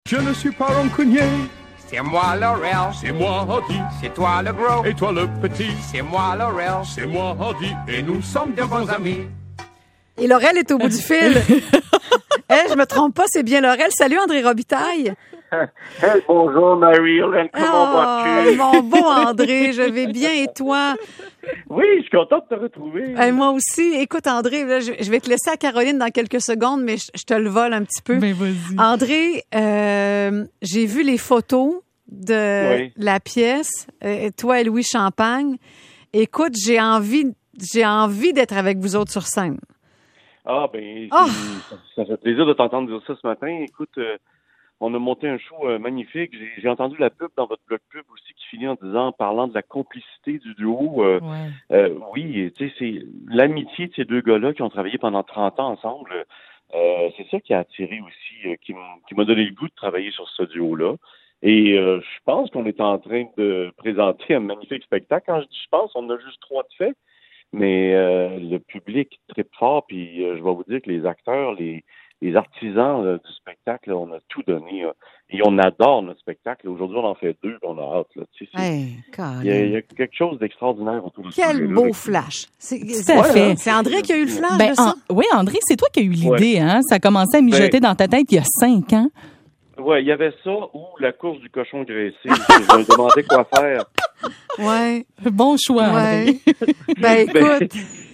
Je ne suis pas rancunier. C'est moi Laurel. C'est moi Hardy. C'est toi le gros. Et toi le petit. C'est moi Laurel. C'est moi Hardy. Et nous sommes de bons amis. Et Laurel est au bout du fil. Je me trompe pas, c'est bien Laurel. Salut André Robitaille. Hey, bonjour Marie-Hélène, comment vas-tu? Mon beau André, je vais bien et toi? Oui, je suis content de te retrouver. Moi aussi. Écoute André, là, je vais te laisser à Caroline dans quelques secondes, mais je te le vole un petit peu. Ben vas-y. André, j'ai vu les photos de la pièce, toi et Louis Champagne. Écoute, j'ai envie d'être avec vous autres sur scène. Ah, ça fait plaisir de t'entendre dire ça ce matin. Écoute, on a monté un show magnifique. J'ai entendu la pub dans votre blog pub aussi qui finit en parlant de la complicité du duo. Oui, tu sais, c'est l'amitié de ces deux gars-là qui ont travaillé pendant 30 ans ensemble. C'est ça qui a attiré aussi, qui m'a donné le goût de travailler sur ce duo-là. Et je pense qu'on est en train de présenter un magnifique spectacle. Quand je dis je pense, on a juste 3 de fait. Mais le public trippe fort, puis je vais vous dire que les acteurs, les artisans du spectacle, là, on a tout donné. Et on adore notre spectacle. Aujourd'hui, on en fait 2, on a hâte. Là. Tu sais, il y a quelque chose d'extraordinaire autour de ça. Quel beau flash! C'est André qui a eu le flash de ça? Oui, André, c'est toi qui as eu l'idée. Hein? Ça a commencé à mijoter dans ta tête il y a 5 ans. Oui, il y avait ça ou la course du cochon graissé. Je me demandais quoi faire. Ouais. Bon choix, André. Écoute.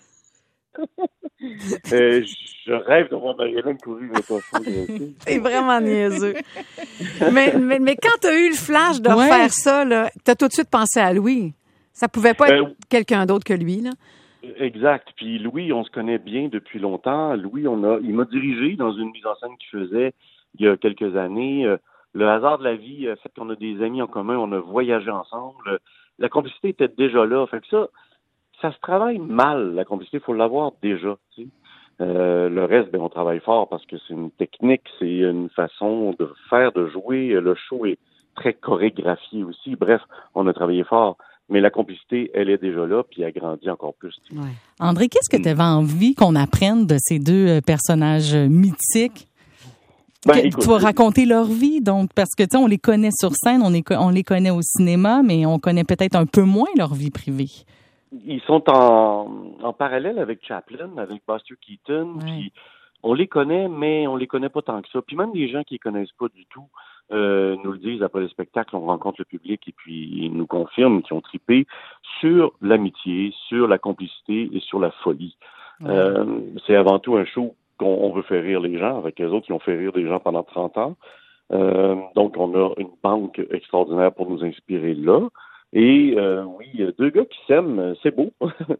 Je rêve de voir Marie-Hélène courir le cochon graissé. C'est vraiment niaiseux. mais quand tu as eu le flash de refaire ça, tu as tout de suite pensé à Louis. Ça pouvait pas être quelqu'un d'autre que lui, là. Exact. Puis Louis, on se connaît bien depuis longtemps. Louis, il m'a dirigé dans une mise en scène qu'il faisait il y a quelques années. Le hasard de la vie fait qu'on a des amis en commun, on a voyagé ensemble. La complicité était déjà là. Fait que ça se travaille mal, la complicité, il faut l'avoir déjà. Tu sais. Le reste, on travaille fort parce que c'est une technique, c'est une façon de faire, de jouer. Le show est très chorégraphié aussi. Bref, on a travaillé fort. Mais la complicité, elle est déjà là, puis elle grandit encore plus. Tu sais. Ouais. André, qu'est-ce que tu avais envie qu'on apprenne de ces deux personnages mythiques? Tu vas raconter leur vie, donc, parce que, tu sais, on les connaît sur scène, on les connaît au cinéma, mais on connaît peut-être un peu moins leur vie privée. Ils sont en parallèle avec Chaplin, avec Buster Keaton, puis on les connaît, mais on les connaît pas tant que ça. Puis même les gens qui les connaissent pas du tout nous le disent après le spectacle, on rencontre le public et puis ils nous confirment qu'ils ont trippé sur l'amitié, sur la complicité et sur la folie. C'est avant tout un show qu'on veut faire rire les gens, avec les autres qui ont fait rire des gens pendant 30 ans. Donc, on a une banque extraordinaire pour nous inspirer là. Et oui, 2 gars qui s'aiment, c'est beau.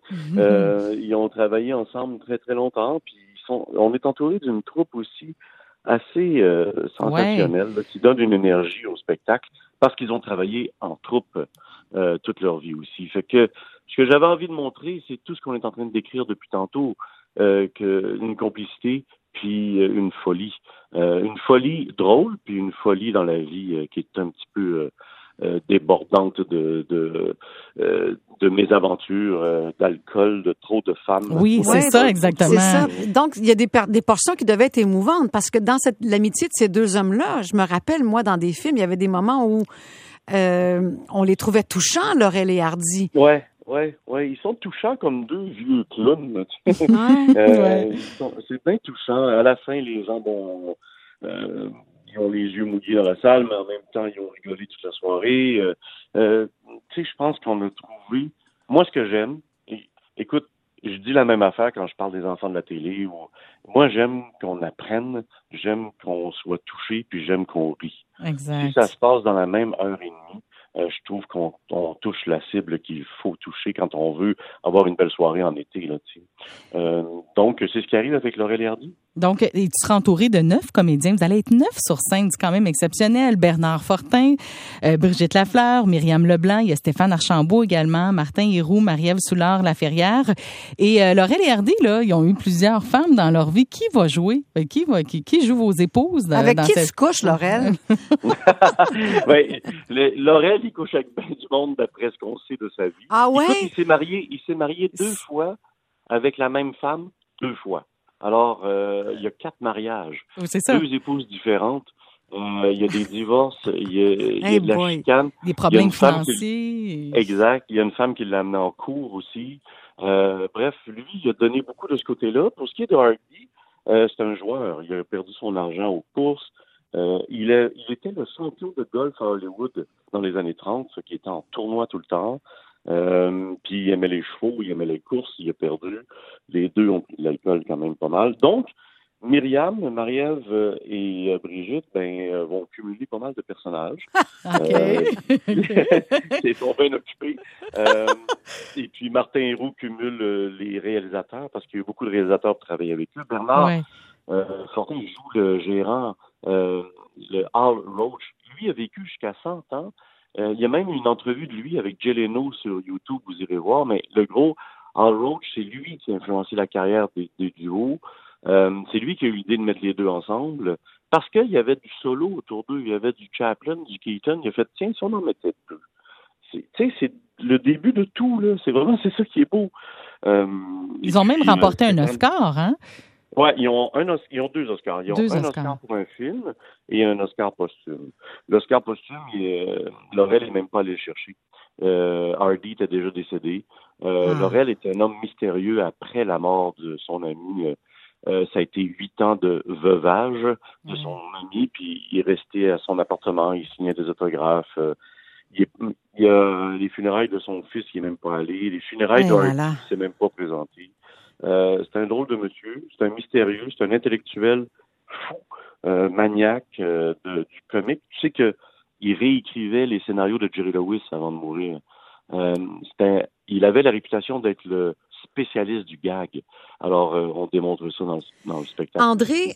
Ils ont travaillé ensemble très, très longtemps. Puis on est entouré d'une troupe aussi assez sensationnelle, là, qui donne une énergie au spectacle parce qu'ils ont travaillé en troupe toute leur vie aussi. Fait que ce que j'avais envie de montrer, c'est tout ce qu'on est en train de décrire depuis tantôt. Une complicité, puis une folie. Une folie drôle, puis une folie dans la vie qui est un petit peu débordante de mésaventures, d'alcool, de trop de femmes. Oui, c'est ça, exactement. C'est ça. Donc, il y a des portions qui devaient être émouvantes, parce que dans l'amitié de ces 2 hommes-là, je me rappelle, moi, dans des films, il y avait des moments où on les trouvait touchants, Laurel et Hardy. Ouais, ils sont touchants comme 2 vieux clowns. C'est bien touchant. À la fin, les gens ils ont les yeux mouillés dans la salle, mais en même temps, ils ont rigolé toute la soirée. Tu sais, je pense qu'on a trouvé... Moi, ce que j'aime... Écoute, je dis la même affaire quand je parle des enfants de la télé. Moi, j'aime qu'on apprenne, j'aime qu'on soit touché, puis j'aime qu'on rit. Exact. Si ça se passe dans la même heure et demie, je trouve qu'on touche la cible qu'il faut toucher quand on veut avoir une belle soirée en été. Là, donc, c'est ce qui arrive avec Laurel et Hardy. Donc, tu seras entouré de 9 comédiens. Vous allez être 9 sur scène. C'est quand même exceptionnel. Bernard Fortin, Brigitte Lafleur, Myriam Leblanc, il y a Stéphane Archambault également, Martin Héroux, Marie-Ève Soulard-Laferrière. Et Laurel et Hardy, là, ils ont eu plusieurs femmes dans leur vie. Qui va jouer? Qui joue vos épouses? Avec qui tu couches, Laurel? Laurel, il couche avec bien du monde d'après ce qu'on sait de sa vie. Ah ouais? Écoute, il s'est marié 2 fois avec la même femme, 2 fois. Alors, il y a 4 mariages. C'est ça. 2 épouses différentes. Il y a des divorces, il y a de la chicane. Des problèmes financiers. Exact. Il y a une femme qui l'a amené en cours aussi. Bref, lui, il a donné beaucoup de ce côté-là. Pour ce qui est de Hardy, c'est un joueur. Il a perdu son argent aux courses. Il était le champion de golf à Hollywood dans les années 30, ce qui était en tournoi tout le temps. Puis il aimait les chevaux, il aimait les courses, il a perdu. Les deux ont pris de l'alcool quand même pas mal. Donc, Myriam, Marie-Ève et Brigitte vont cumuler pas mal de personnages. Ils sont bien occupés. Et puis Martin Héroux cumule les réalisateurs parce qu'il y a eu beaucoup de réalisateurs pour travailler avec eux. Bernard Fortin joue le gérant, le Hal Roach. Lui a vécu jusqu'à 100 ans. Il y a même une entrevue de lui avec Jay Leno sur YouTube, vous irez voir, mais le gros Hal Roach, c'est lui qui a influencé la carrière des duos. C'est lui qui a eu l'idée de mettre les deux ensemble parce qu'il y avait du solo autour d'eux, il y avait du Chaplin, du Keaton. Il a fait, tiens, si on en mettait deux. C'est le début de tout, là. C'est ça qui est beau. Ils ont même remporté un Oscar, hein? Ouais, ils ont deux Oscars. Ils ont un Oscar pour un film et un Oscar posthume. L'Oscar posthume, Laurel n'est même pas allé le chercher. Hardy était déjà décédé. Laurel était un homme mystérieux après la mort de son ami. Ça a été 8 ans de veuvage de son ami, puis il est resté à son appartement, il signait des autographes. Il y a les funérailles de son fils, il n'est même pas allé. Les funérailles de Hardy, il s'est même pas présenté. C'est un drôle de monsieur, c'est un mystérieux, c'est un intellectuel fou, maniaque du comique. Tu sais que il réécrivait les scénarios de Jerry Lewis avant de mourir. Il avait la réputation d'être le spécialiste du gag. Alors, on démontre ça dans le spectacle. André,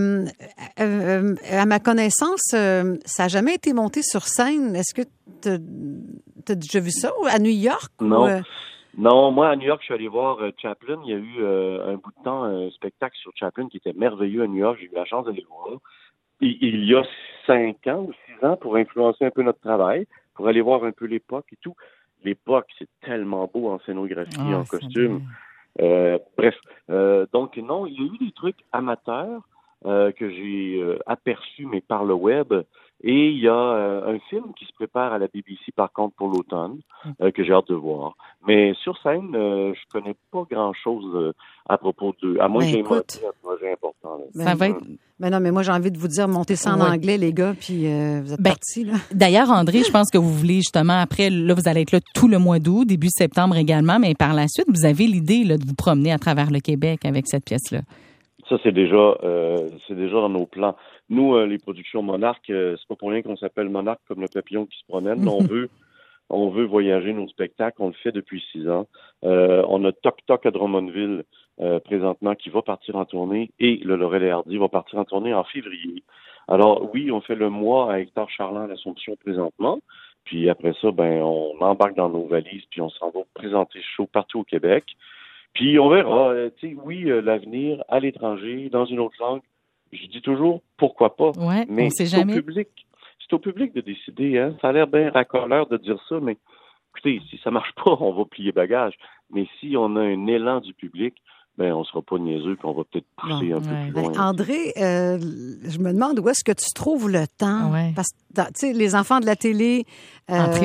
à ma connaissance, ça n'a jamais été monté sur scène. Est-ce que tu as déjà vu ça à New York? Non. Non, moi, à New York, je suis allé voir Chaplin. Il y a eu un bout de temps un spectacle sur Chaplin qui était merveilleux à New York. J'ai eu la chance d'aller le voir. Il y a 5 ans ou 6 ans, pour influencer un peu notre travail, pour aller voir un peu l'époque et tout. L'époque, c'est tellement beau en scénographie, en costume. Bref, donc non, il y a eu des trucs amateurs que j'ai aperçus, mais par le web. Et il y a un film qui se prépare à la BBC, par contre, pour l'automne, que j'ai hâte de voir. Mais sur scène, je connais pas grand-chose à propos d'eux. À moins que j'ai un projet important. Ça va être... Ben non, mais moi, j'ai envie de vous dire, montez ça en anglais, les gars, puis vous êtes partis, là. D'ailleurs, André, je pense que vous voulez justement, après, là, vous allez être là tout le mois d'août, début septembre également, mais par la suite, vous avez l'idée là, de vous promener à travers le Québec avec cette pièce-là. Ça, c'est déjà dans nos plans. Nous, les productions Monarque, c'est pas pour rien qu'on s'appelle Monarque comme le papillon qui se promène. On veut voyager nos spectacles. On le fait depuis 6 ans. On a Toc Toc à Drummondville présentement qui va partir en tournée et le Laurel et Hardy va partir en tournée en février. Alors oui, on fait le mois à Hector Charland à l'Assomption présentement. Puis après ça, on embarque dans nos valises puis on s'en va présenter ce show partout au Québec. Puis on verra. L'avenir à l'étranger, dans une autre langue. Je dis toujours pourquoi pas. Ouais, mais on sait jamais. C'est au public de décider. Hein. Ça a l'air bien racoleur de dire ça, mais écoutez, si ça marche pas, on va plier bagage. Mais si on a un élan du public, on sera pas niaiseux, puis on va peut-être pousser un peu plus loin. André, je me demande où est-ce que tu trouves le temps? Ouais. Parce que, tu sais, les enfants de la télé... entrée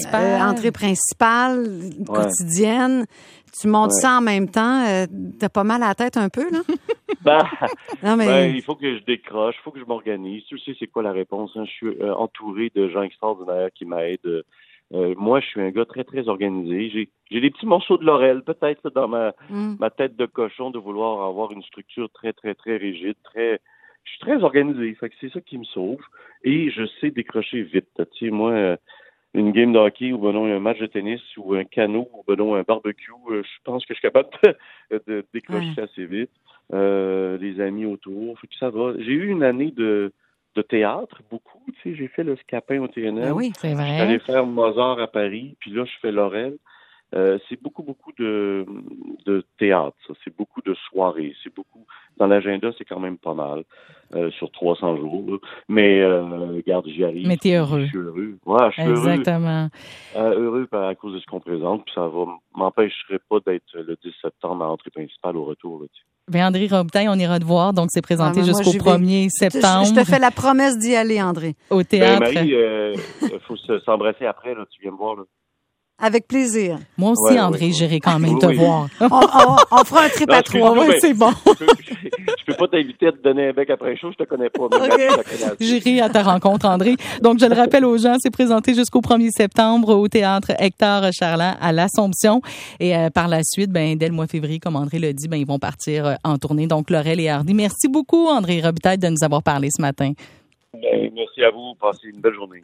principale, quotidienne. Tu montes ça en même temps. T'as pas mal à la tête un peu, là? Non, mais... il faut que je décroche, il faut que je m'organise. Tu sais, c'est quoi la réponse? Hein? Je suis entouré de gens extraordinaires qui m'aident. Moi, je suis un gars très, très organisé. J'ai des petits morceaux de Laurel, peut-être, dans ma tête de cochon, de vouloir avoir une structure très, très, très rigide. Je suis très organisé. Fait que c'est ça qui me sauve. Et je sais décrocher vite. Tu sais, moi, une game de hockey ou un match de tennis ou un canot ou un barbecue, je pense que je suis capable de décrocher assez vite. Les amis autour, fait que ça va. J'ai eu une année de théâtre, beaucoup. Tu sais, j'ai fait le Scapin au TNL. Oui, c'est vrai. J'allais faire Mozart à Paris, puis là, je fais Laurel. c'est beaucoup de théâtre, ça. C'est beaucoup de soirées, c'est beaucoup. Dans l'agenda, c'est quand même pas mal sur 300 jours. Là. Mais regarde, j'y arrive. Mais t'es heureux. Je suis heureux. Ouais, je suis Exactement. heureux à cause de ce qu'on présente, puis ça m'empêcherait pas d'être le 10 septembre à l'entrée principale au retour. Là, Bien, André Robitaille, on ira te voir. Donc, c'est présenté jusqu'au 1er septembre. Je te fais la promesse d'y aller, André. Au théâtre. Marie, il faut s'embrasser après. Là, tu viens me voir. Là. Avec plaisir. Moi aussi, André, j'irai quand même te voir. On fera un trip à 3. Oui, c'est bon. Je peux pas t'inviter à te donner un bec après un show, je te connais pas. Okay. J'irai à ta rencontre, André. Donc, je le rappelle aux gens, c'est présenté jusqu'au 1er septembre au théâtre Hector Charland à l'Assomption. Et par la suite, dès le mois de février, comme André l'a dit, ils vont partir en tournée. Donc, Laurel et Hardy. Merci beaucoup, André Robitaille, de nous avoir parlé ce matin. Merci à vous. Passez une belle journée.